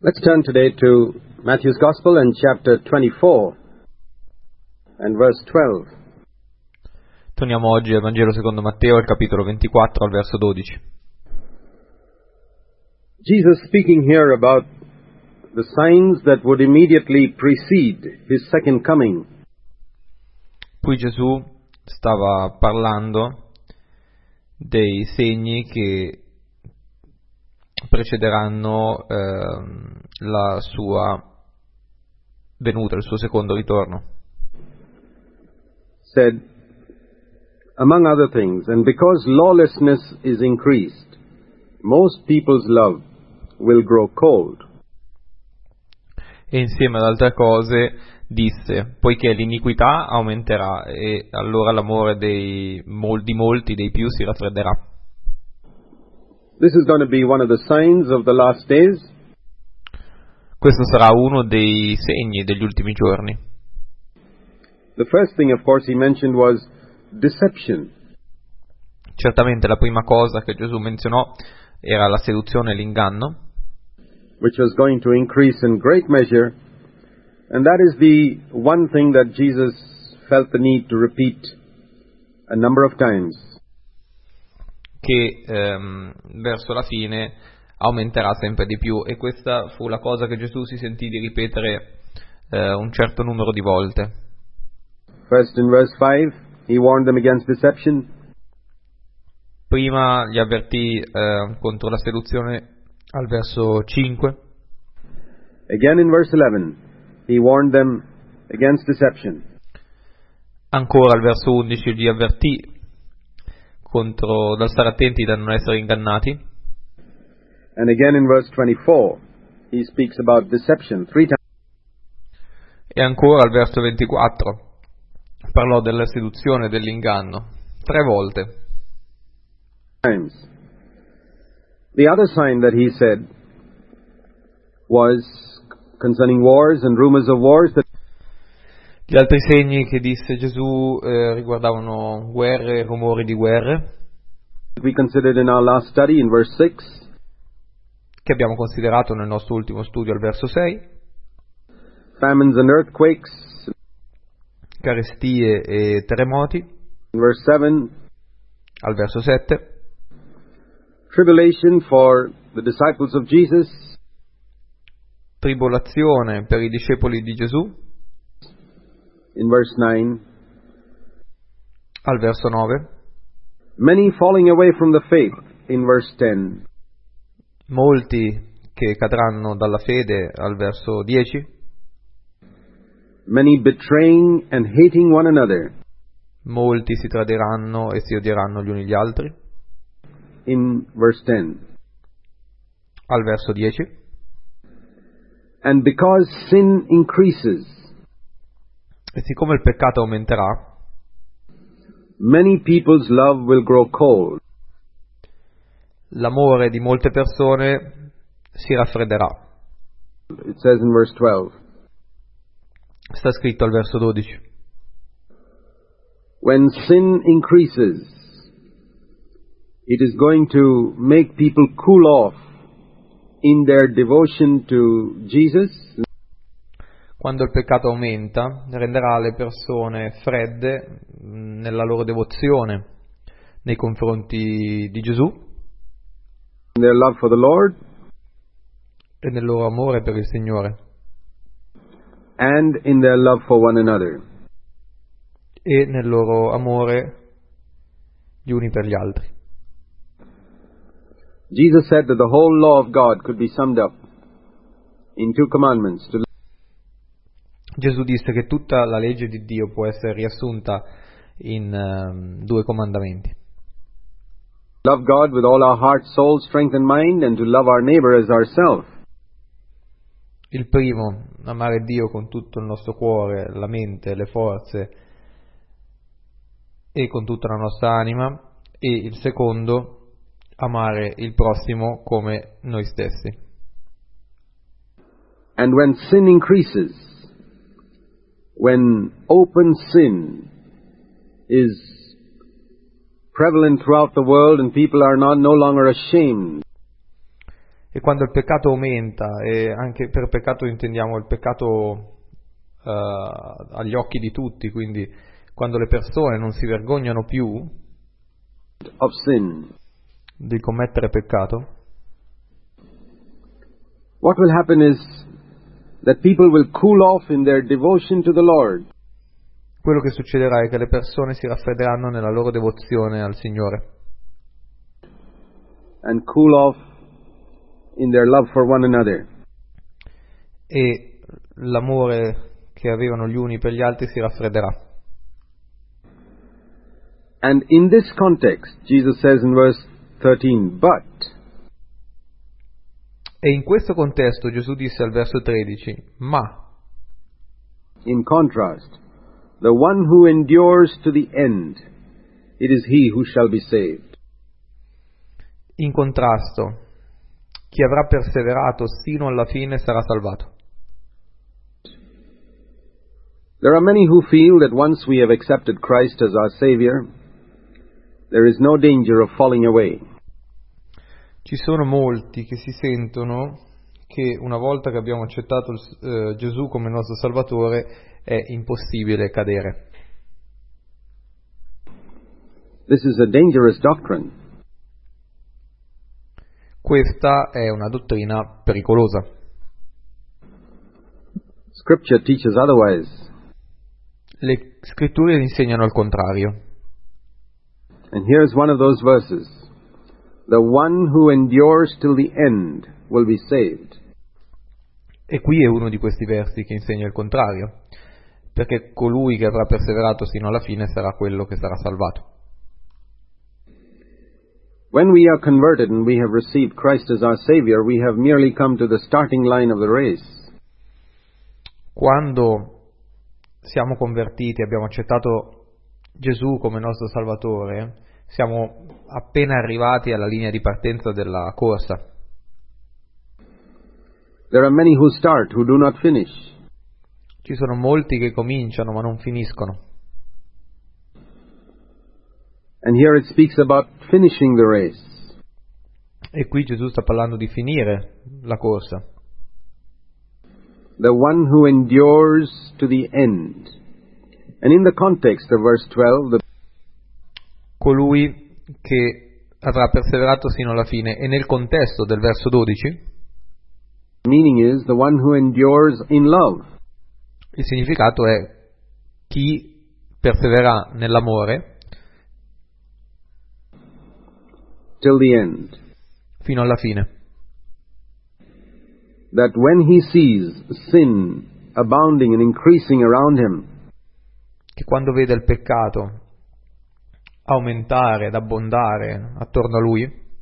Let's turn today to Matthew's Gospel and chapter 24 and verse 12. Torniamo oggi al Vangelo secondo Matteo, al capitolo 24, al verso 12. Jesus speaking here about the signs that would immediately precede his second coming. Qui Gesù stava parlando dei segni che precederanno la sua venuta, il suo secondo ritorno. Said, among other things, and because lawlessness is increased, most people's love will grow cold. E insieme ad altre cose disse, poiché l'iniquità aumenterà e allora l'amore di molti dei più si raffredderà. This is going to be one of the signs of the last days. Questo sarà uno dei segni degli ultimi giorni. The first thing, of course, he mentioned was deception. Certamente la prima cosa che Gesù menzionò era la seduzione e l'inganno, which was going to increase in great measure, and that is the one thing that Jesus felt the need to repeat a number of times. che verso la fine aumenterà sempre di più, e questa fu la cosa che Gesù si sentì di ripetere un certo numero di volte. First in verse 5, he warned them against deception. Prima li avvertì contro la seduzione al verso 5. Again in verse 11, he warned them against deception. Ancora al verso 11 li avvertì dal stare attenti da non essere ingannati. And again in verse 24, he speaks about deception 3 times. E ancora al verso 24 parlò della seduzione e dell'inganno 3 volte. The other sign that he said was concerning wars and rumors of wars. Gli altri segni che disse Gesù riguardavano guerre e rumori di guerre. We considered in our last study in verse 6. Che abbiamo considerato nel nostro ultimo studio al verso 6. Famines and earthquakes. Carestie e terremoti. In verse 7. Al verso 7. Tribulation for the disciples of Jesus. Tribolazione per i discepoli di Gesù. In verse 9. Al verso 9. Many falling away from the faith. In verse 10. Molti che cadranno dalla fede. Al verso 10. Many betraying and hating one another. Molti si tradiranno e si odieranno gli uni gli altri. In verse 10. Al verso 10. And because sin increases. E siccome il peccato aumenterà, many people's love will grow cold. L'amore di molte persone si raffredderà. It says in verse 12. Sta scritto al verso 12. When sin increases, it is going to make people cool off in their devotion to Jesus. Quando il peccato aumenta, renderà le persone fredde nella loro devozione nei confronti di Gesù, in their love for the Lord, e nel loro amore per il Signore, and in their love for one another, e nel loro amore gli uni per gli altri. Jesus said that the whole law of God could be summed up in 2 commandments. Gesù disse che tutta la legge di Dio può essere riassunta in 2 comandamenti. Love God with all our heart, soul, strength and mind, and to love our neighbor as ourselves. Il primo, amare Dio con tutto il nostro cuore, la mente, le forze e con tutta la nostra anima, e il secondo, amare il prossimo come noi stessi. And when sin increases, when open sin is prevalent throughout the world and people are no longer ashamed E quando il peccato aumenta, e anche per peccato intendiamo il peccato agli occhi di tutti, quindi quando le persone non si vergognano più of sin, di commettere peccato, what will happen is that people will cool off in their devotion to the Lord. quello che succederà è che le persone si raffredderanno nella loro devozione al Signore And cool off in their love for one another. e l'amore che avevano gli uni per gli altri si raffredderà. And in this context, Jesus says in verse 13, but E in questo contesto Gesù disse al verso 13, ma, in contrast, the one who endures to the end, it is he who shall be saved. in contrasto, chi avrà perseverato sino alla fine sarà salvato. There are many who feel that once we have accepted Christ as our Savior, there is no danger of falling away. Ci sono molti che si sentono che una volta che abbiamo accettato Gesù come nostro Salvatore è impossibile cadere. This is a dangerous doctrine. Questa è una dottrina pericolosa. Scripture teaches otherwise. Le scritture insegnano il contrario. And here's one of those verses. The one who endures till the end will be saved. E qui è uno di questi versi che insegna il contrario, perché colui che avrà perseverato sino alla fine sarà quello che sarà salvato. When we are converted and we have received Christ as our Savior, we have merely come to the starting line of the race. Quando siamo convertiti, abbiamo accettato Gesù come nostro Salvatore, siamo appena arrivati alla linea di partenza della corsa. There are many who start who do not finish. Ci sono molti che cominciano ma non finiscono. And here it speaks about finishing the race. E qui Gesù sta parlando di finire la corsa. The one who endures to the end. And in the context of verse 12, Colui che avrà perseverato sino alla fine. E nel contesto del verso 12, the meaning is the one who endures in love. il significato è chi persevererà nell'amore Till the end. fino alla fine. That when he sees sin abounding and increasing around him, Che quando vede il peccato aumentare ed abbondare attorno a lui,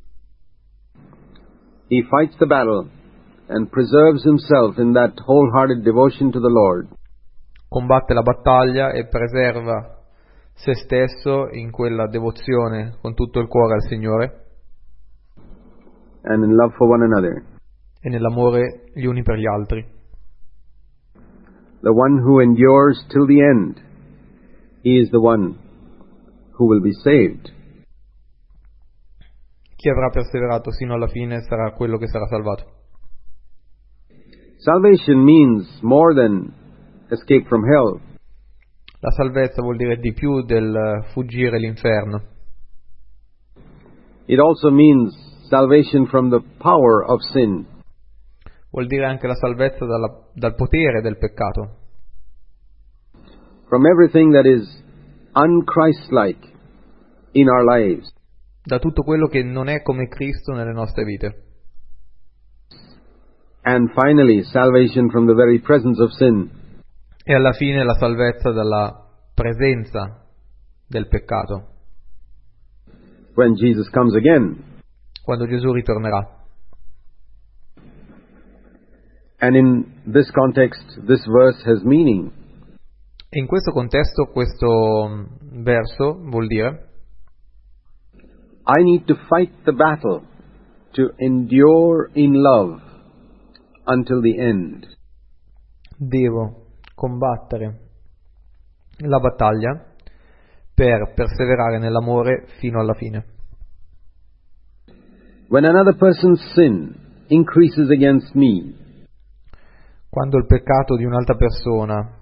he fights the battle and preserves himself in that wholehearted devotion to the Lord. combatte la battaglia e preserva se stesso in quella devozione con tutto il cuore al Signore And in love for one another. e nell'amore gli uni per gli altri. The one who endures till the end, he is the one who will be saved. Chi avrà perseverato sino alla fine sarà quello che sarà salvato. Salvation means more than escape from hell. La salvezza vuol dire di più del fuggire l'inferno. It also means salvation from the power of sin. Vuol dire anche la salvezza dal potere del peccato, From everything that is un-Christ-like in our lives. da tutto quello che non è come Cristo nelle nostre vite. And finally, salvation from the very presence of sin. E alla fine la salvezza dalla presenza del peccato, When Jesus comes again. quando Gesù ritornerà. And in this context, this verse has meaning. E in questo contesto questo verso vuol dire: I need to fight the battle to endure in love until the end. devo combattere la battaglia per perseverare nell'amore fino alla fine. When another person sins, increases against me, quando il peccato di un'altra persona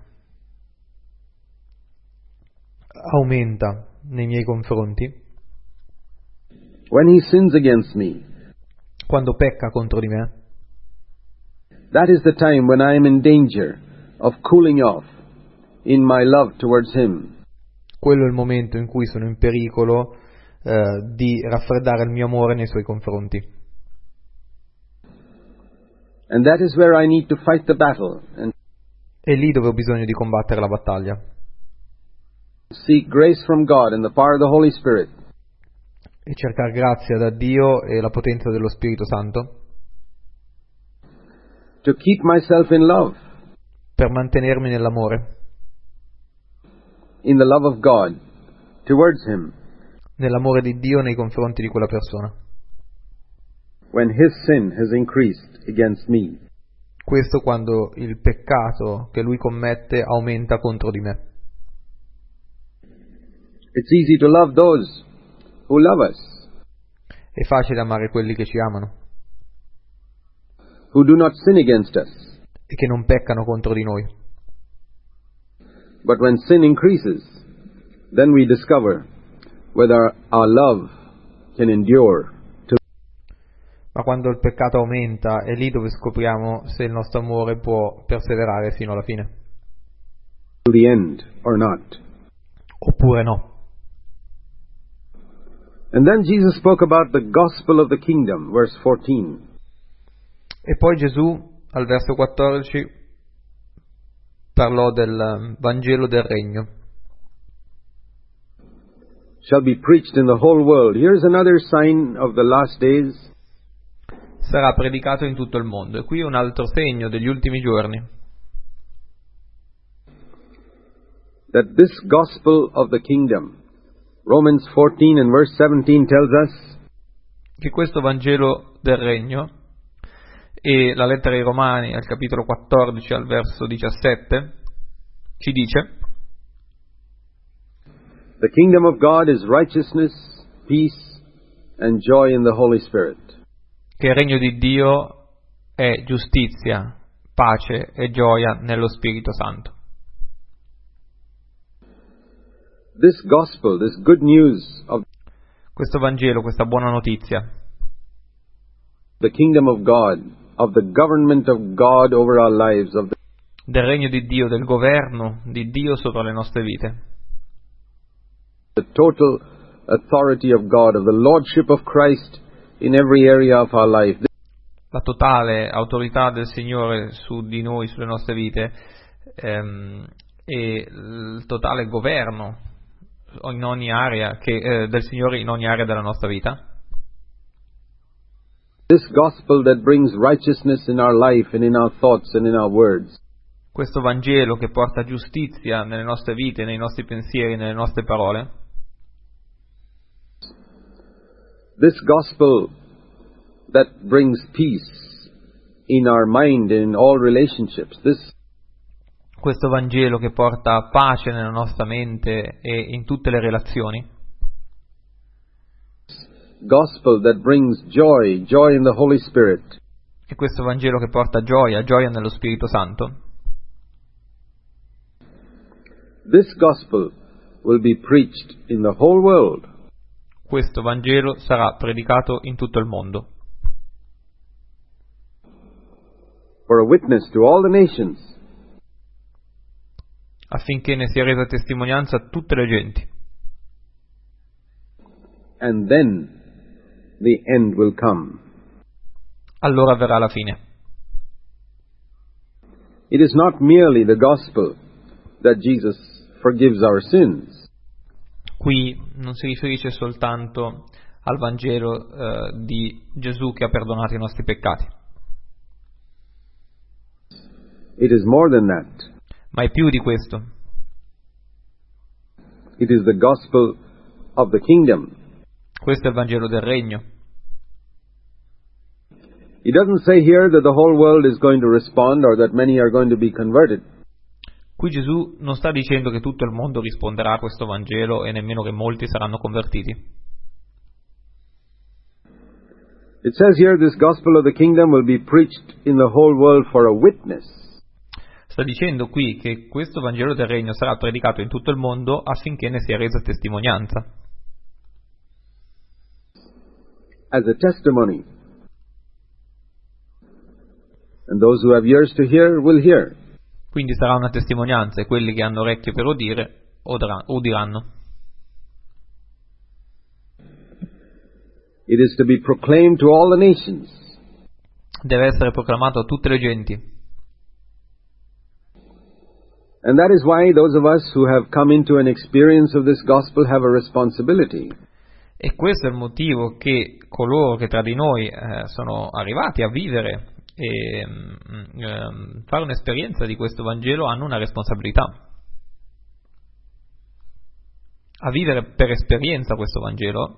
aumenta nei miei confronti, when he sins against me, quando pecca contro di me, that is the time when I am in danger of cooling off in my love towards him. quello è il momento in cui sono in pericolo di raffreddare il mio amore nei suoi confronti. And that is where I need to fight the battle and È lì dove ho bisogno di combattere la battaglia seek grace from God and the power of the Holy Spirit e cercare grazia da Dio e la potenza dello Spirito Santo to keep myself in love, per mantenermi nell'amore, in the love of God towards him, nell'amore di Dio nei confronti di quella persona. when his sin has increased against me. Questo quando il peccato che lui commette aumenta contro di me. It's easy to love those who love us, È facile amare quelli che ci amano who do not sin against us. e che non peccano contro di noi. But when sin increases, then we discover whether our love can endure to Ma quando il peccato aumenta è lì dove scopriamo se il nostro amore può perseverare fino alla fine, the end or not. oppure no. And then Jesus spoke about the gospel of the kingdom, verse 14. E poi Gesù, al verso 14, parlò del Vangelo del Regno. Shall be preached in the whole world. Here's another sign of the last days. Sarà predicato in tutto il mondo. E qui un altro segno degli ultimi giorni, That this gospel of the kingdom, Romans 14 and verse 17 tells us, che questo Vangelo del Regno, e la lettera ai Romani al capitolo 14 al verso 17 ci dice: the kingdom of God is righteousness, peace, and joy in the Holy Spirit. che il regno di Dio è giustizia, pace e gioia nello Spirito Santo. This gospel, this good news of Questo Vangelo, questa buona notizia the kingdom of God, of the government of God over our lives, of del regno di Dio, del governo di Dio sopra le nostre vite, the total authority of God, of the lordship of Christ in every area of our life. la totale autorità del Signore su di noi, sulle nostre vite, e il totale governo in ogni area del Signore in ogni area della nostra vita. This gospel that brings righteousness in our life and in our thoughts and in our words. Questo Vangelo che porta giustizia nelle nostre vite, nei nostri pensieri, nelle nostre parole. This gospel that brings peace in our mind and in all relationships. Questo Vangelo che porta pace nella nostra mente e in tutte le relazioni. Gospel that brings joy, joy in the Holy Spirit. E questo Vangelo che porta gioia, gioia nello Spirito Santo. This gospel will be preached in the whole world. Questo Vangelo sarà predicato in tutto il mondo, for a witness to all the nations. affinché ne sia resa testimonianza a tutte le genti. And then the end will come. Allora verrà la fine. It is not merely the gospel that Jesus forgives our sins. Qui non si riferisce soltanto al Vangelo di Gesù che ha perdonato i nostri peccati, It is more than that. ma è più di questo. It is the gospel of the kingdom. Questo è il Vangelo del Regno. He doesn't say here that the whole world is going to respond or that many are going to be converted. Qui Gesù non sta dicendo che tutto il mondo risponderà a questo Vangelo e nemmeno che molti saranno convertiti. It says here, this gospel of the kingdom will be preached in the whole world for a witness. Sta dicendo qui che questo Vangelo del Regno sarà predicato in tutto il mondo affinché ne sia resa testimonianza. As a testimony. And those who have ears to hear will hear. Quindi sarà una testimonianza e quelli che hanno orecchie per udire udiranno. It is to be proclaimed to all the nations. Deve essere proclamato a tutte le genti. And that is why those of us who have come into an experience of this gospel have a responsibility. E questo è il motivo che coloro che tra di noi sono arrivati a vivere e fare un'esperienza di questo Vangelo hanno una responsabilità. A vivere per esperienza questo Vangelo.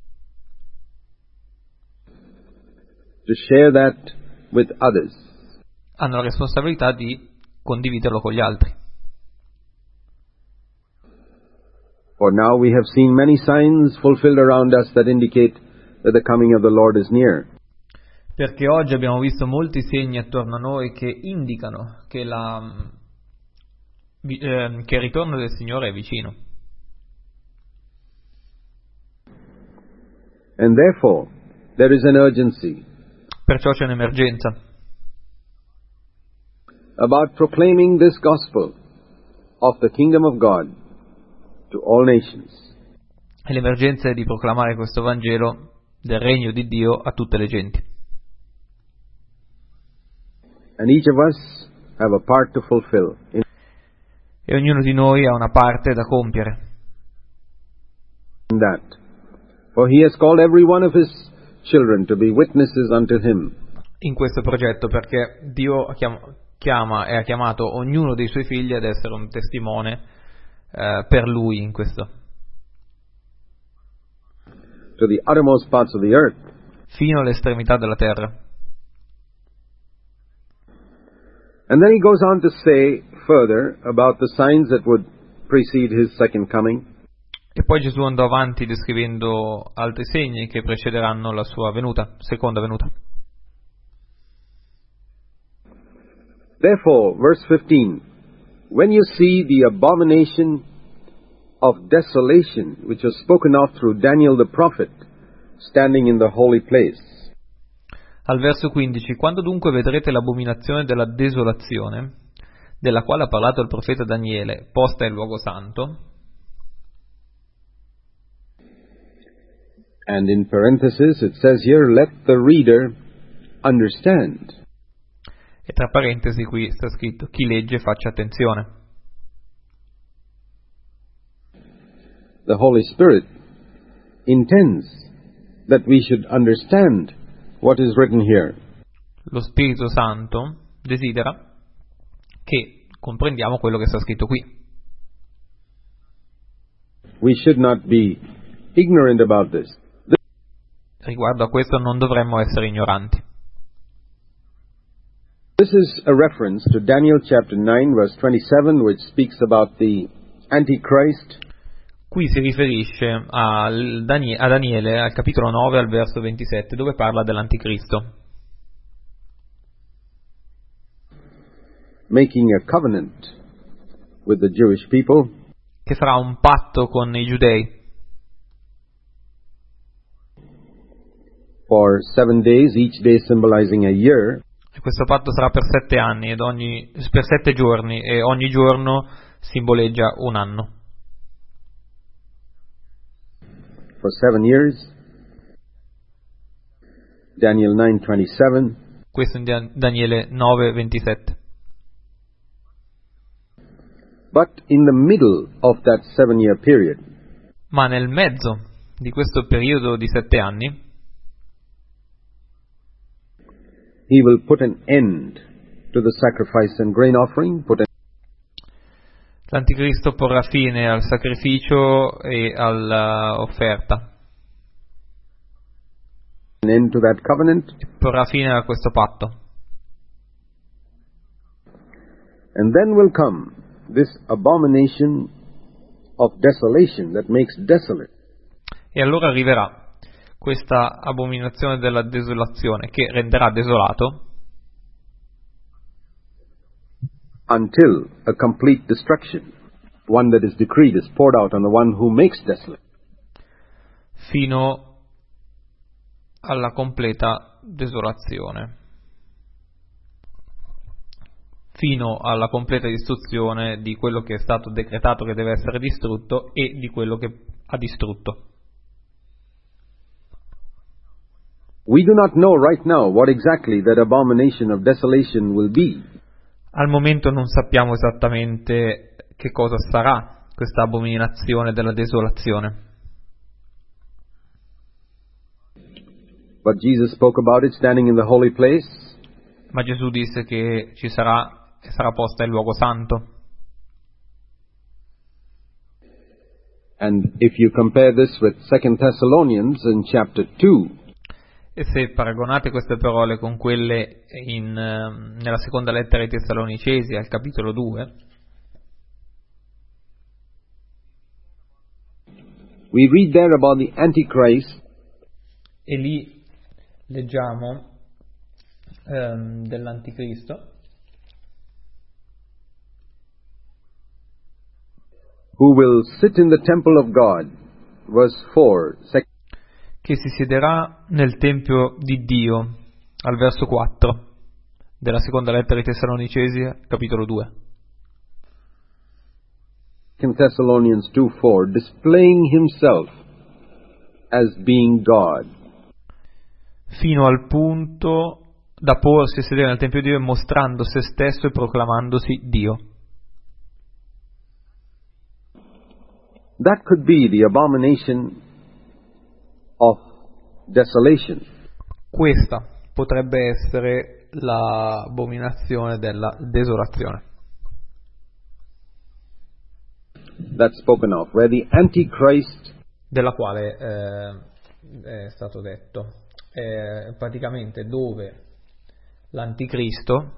To share that with others. Hanno la responsabilità di condividerlo con gli altri. For now we have seen many signs fulfilled around us that indicate that the coming of the Lord is near. Perché oggi abbiamo visto molti segni attorno a noi che indicano che il ritorno del Signore è vicino. And therefore there is an urgency. Perciò c'è un'emergenza about proclaiming this gospel of the kingdom of God to all nations. E l'emergenza è di proclamare questo Vangelo del regno di Dio a tutte le genti. And each of us have a part to fulfill. E ognuno di noi ha una parte da compiere. In that. For he has called every one of his children to be witnesses unto him. In questo progetto, perché Dio chiama e ha chiamato ognuno dei suoi figli ad essere un testimone per Lui in questo. To the uttermost parts of the earth. Fino all'estremità della terra. And then he goes on to say further about the signs that would precede his second coming. E poi Gesù andò avanti descrivendo altri segni che precederanno la sua venuta, seconda venuta. Therefore, verse 15, when you see the abomination of desolation, which was spoken of through Daniel the prophet, standing in the holy place. Al verso 15, quando dunque vedrete l'abominazione della desolazione, della quale ha parlato il profeta Daniele, posta in luogo santo. And in parenthesis it says here, let the reader understand. E tra parentesi qui sta scritto, chi legge faccia attenzione. The Holy Spirit intends that we should understand what is written here. Lo Spirito Santo desidera che comprendiamo quello che sta scritto qui. We should not be ignorant about this. Riguardo a questo non dovremmo essere ignoranti. This is a reference to Daniel chapter 9 verse 27, which speaks about the Antichrist. Qui si riferisce a Daniele, al capitolo 9, al verso 27, dove parla dell'Anticristo. Making a covenant with the Jewish people. Che farà un patto con i giudei. For 7 days, each day symbolizing a year. E questo patto sarà per 7 anni, per 7 giorni, e ogni giorno simboleggia un anno. For 7 years. Daniel 9:27. Questo in Daniele 9:27. But in the middle of that 7-year period. Ma nel mezzo di questo periodo di 7 anni, he will put an end to the sacrifice and grain offering. L'Anticristo porrà fine al sacrificio e all'offerta. An end to that covenant. Porrà fine a questo patto. And then will come this abomination of desolation that makes desolate. E allora arriverà questa abominazione della desolazione che renderà desolato until a complete destruction, one that is decreed, is poured out on the one who makes desolate. fino alla completa desolazione, fino alla completa distruzione di quello che è stato decretato che deve essere distrutto e di quello che ha distrutto. We do not know right now what exactly that abomination of desolation will be. Al momento non sappiamo esattamente che cosa sarà questa abominazione della desolazione. But Jesus spoke about it standing in the holy place. Ma Gesù disse che ci sarà e sarà posta il luogo santo. And if you compare this with 2 Thessalonians in chapter 2, E se paragonate queste parole con quelle nella seconda lettera ai Tessalonicesi, al capitolo 2, we read there about the Antichrist, e lì leggiamo dell'Anticristo, who will sit in the temple of God, verse 4, che si siederà nel Tempio di Dio, al verso 4 della seconda lettera ai Tessalonicesi, capitolo 2. 2 Thessalonians 2:4, displaying himself as being God. Fino al punto da porsi a sedere nel Tempio di Dio mostrando se stesso e proclamandosi Dio. That could be the abomination of desolation. Questa potrebbe essere l'abominazione della desolazione. That's spoken of, where the Antichrist Della quale è stato detto. Praticamente dove l'Anticristo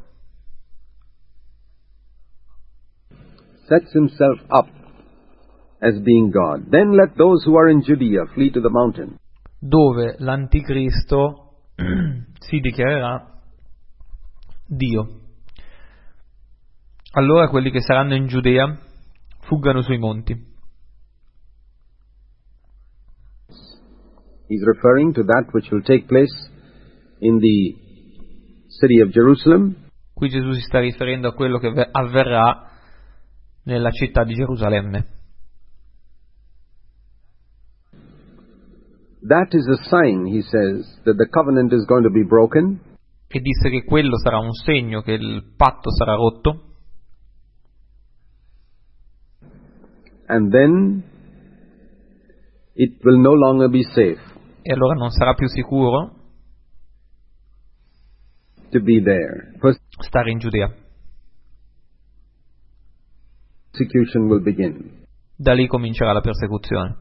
sets himself up as being God. Then let those who are in Judea flee to the mountain. dove l'Anticristo si dichiarerà Dio. Allora quelli che saranno in Giudea fuggano sui monti. He's referring to that which will take place in the city of Jerusalem. Qui Gesù si sta riferendo a quello che avverrà nella città di Gerusalemme. That is a sign, he says, that the covenant is going to be broken. E disse che quello sarà un segno che il patto sarà rotto. And then it will no longer be safe E allora non sarà più sicuro to be there. stare in Giudea. Persecution will begin. Da lì comincerà la persecuzione.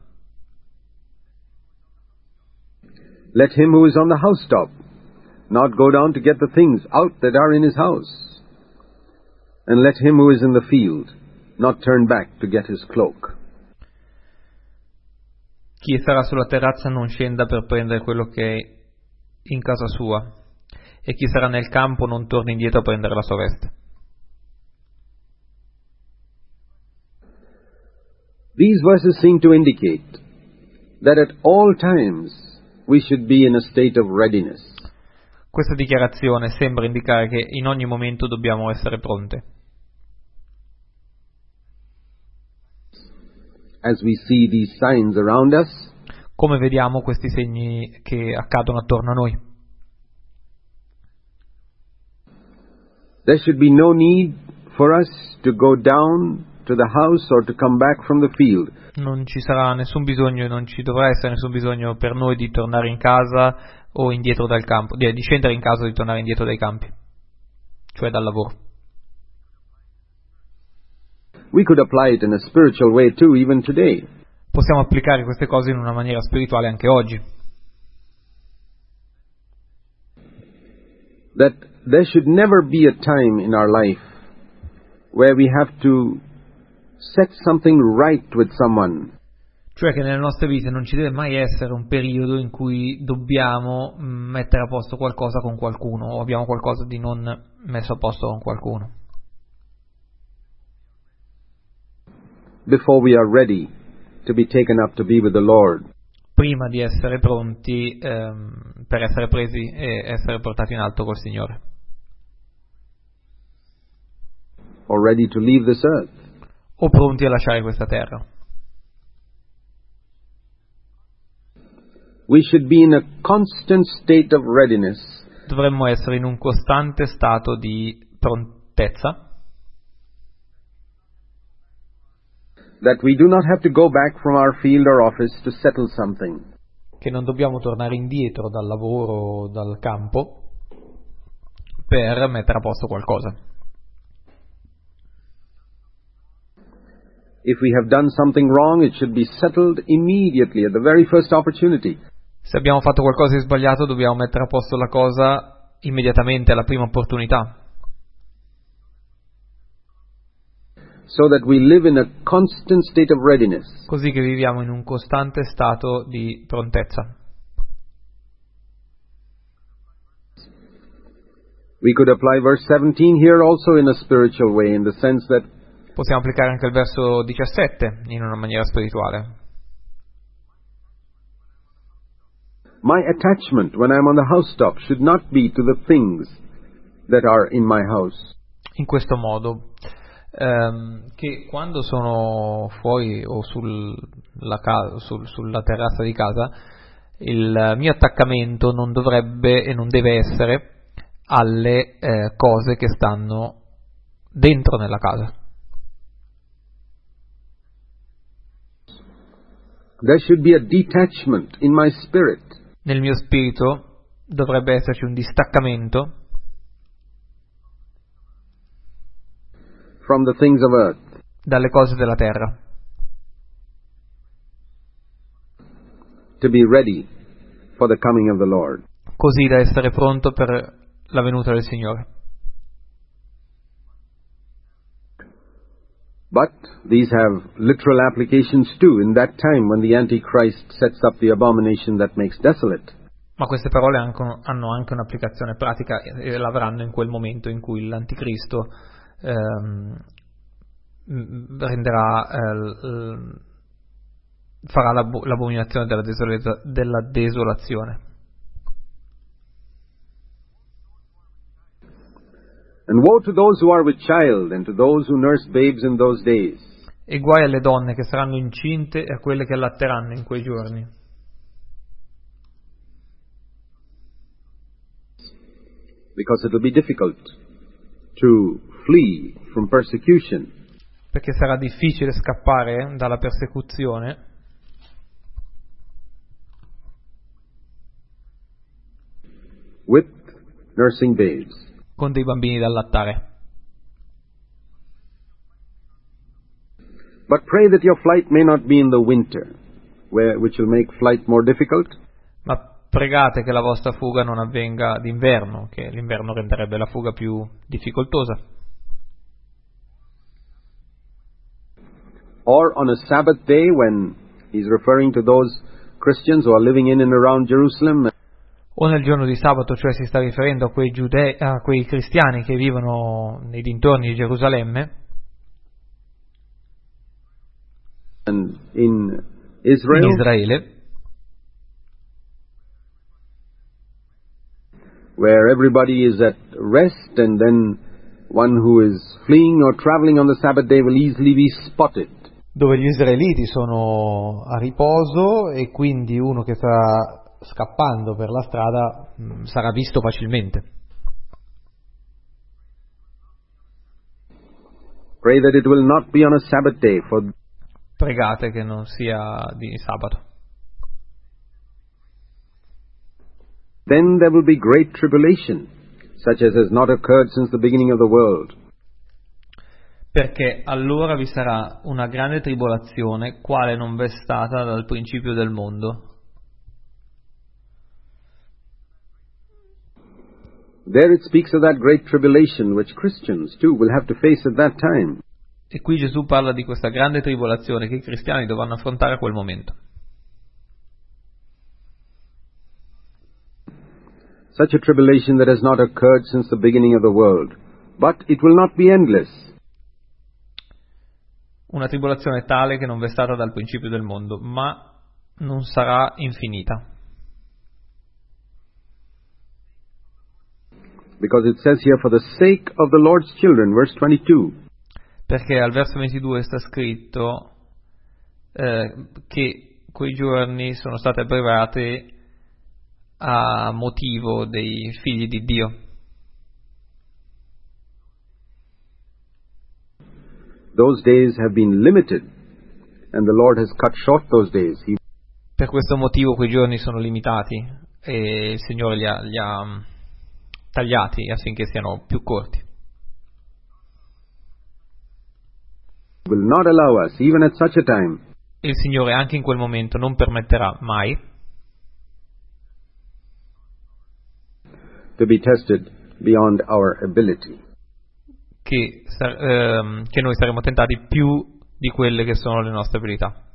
Let him who is on the housetop not go down to get the things out that are in his house. And let him who is in the field not turn back to get his cloak. Chi sarà sulla terrazza non scenda per prendere quello che è in casa sua, e chi sarà nel campo non torni indietro a prendere la sua veste. These verses seem to indicate that at all times we should be in a state of readiness. Questa dichiarazione sembra indicare che in ogni momento dobbiamo essere pronte. As we see these signs around us, Come vediamo questi segni che accadono attorno a noi. there should be no need for us to go down to the house or to come back from the field. Non ci sarà nessun bisogno, non ci dovrà essere nessun bisogno per noi di tornare in casa o indietro dal campo, di scendere in casa o di tornare indietro dai campi, cioè dal lavoro. We could apply it in a spiritual way too, even today. Possiamo applicare queste cose in una maniera spirituale anche oggi. That there should never be a time in our life where we have to set something right with someone. Cioè che nelle nostre vite non ci deve mai essere un periodo in cui dobbiamo mettere a posto qualcosa con qualcuno o abbiamo qualcosa di non messo a posto con qualcuno. Before we are ready to be taken up to be with the Lord. Prima di essere pronti per essere presi e essere portati in alto col Signore. Or ready to leave this earth. O pronti a lasciare questa terra. We should be in a constant state of readiness. Dovremmo essere in un costante stato di prontezza. That we do not have to go back from our field or office to settle something. Che non dobbiamo tornare indietro dal lavoro, dal campo, per mettere a posto qualcosa. If we have done something wrong, it should be settled immediately at the very first opportunity. Se abbiamo fatto qualcosa di sbagliato, dobbiamo mettere a posto la cosa immediatamente, alla prima opportunità. So that we live in a constant state of readiness. Così che viviamo in un costante stato di prontezza. We could apply verse 17 here also in a spiritual way, in the sense that Possiamo applicare anche il verso 17 in una maniera spirituale. my attachment when I'm on the housetop should not be to the things that are in my house. In questo modo, che quando sono fuori o sulla terrazza di casa, il mio attaccamento non dovrebbe e non deve essere alle cose che stanno dentro nella casa. There should be a detachment in my spirit Nel mio spirito dovrebbe esserci un distaccamento from the things of earth, dalle cose della terra, to be ready for the coming of the Lord. così da essere pronto per la venuta del Signore. But these have literal applications too in that time when the Antichrist sets up the abomination that makes desolate. Ma queste parole hanno anche un'applicazione pratica e l'avranno in quel momento in cui l'Anticristo farà l'abominazione della desolazione. And woe to those who are with child and to those who nurse babes in those days. E guai alle donne che saranno incinte e a quelle che allatteranno in quei giorni. Because it will be difficult to flee from persecution. Perché sarà difficile scappare dalla persecuzione With nursing babes. con dei bambini da allattare. But pray that your flight may not be in the winter, which will make flight more difficult. Ma pregate che la vostra fuga non avvenga d'inverno, che l'inverno renderebbe la fuga più difficoltosa. Or on a Sabbath day when he's referring to those Christians who are living in and around Jerusalem. O nel giorno di sabato, cioè si sta riferendo a quei cristiani che vivono nei dintorni di Gerusalemme. And in Israele, where everybody is at rest, and then one who is fleeing or traveling on the Sabbath day will easily be spotted. Dove gli israeliti sono a riposo e quindi uno che sta scappando per la strada sarà visto facilmente. Pray that it will not be on a Sabbath day, for Pregate che non sia di sabato. then there will be great tribulation, such as has not occurred since the beginning of the world. Perché allora vi sarà una grande tribolazione, quale non v'è stata dal principio del mondo. There it speaks of that great tribulation which Christians too will have to face at that time. E qui Gesù parla di questa grande tribolazione che i cristiani dovranno affrontare a quel momento. Such a tribulation that has not occurred since the beginning of the world, but it will not be endless. Una tribolazione tale che non v'è stata dal principio del mondo, ma non sarà infinita. Because it says here, for the sake of the Lord's children, verse 22. Perché al verso 22 sta scritto che quei giorni sono state abbreviate a motivo dei figli di Dio. Those days have been limited, and the Lord has cut short those days. Per questo motivo quei giorni sono limitati e il Signore li ha tagliati affinché siano più corti. Will not allow us, even at such a time, Il Signore anche in quel momento non permetterà mai to be tested beyond our ability. che noi saremo tentati più di quelle che sono le nostre abilità.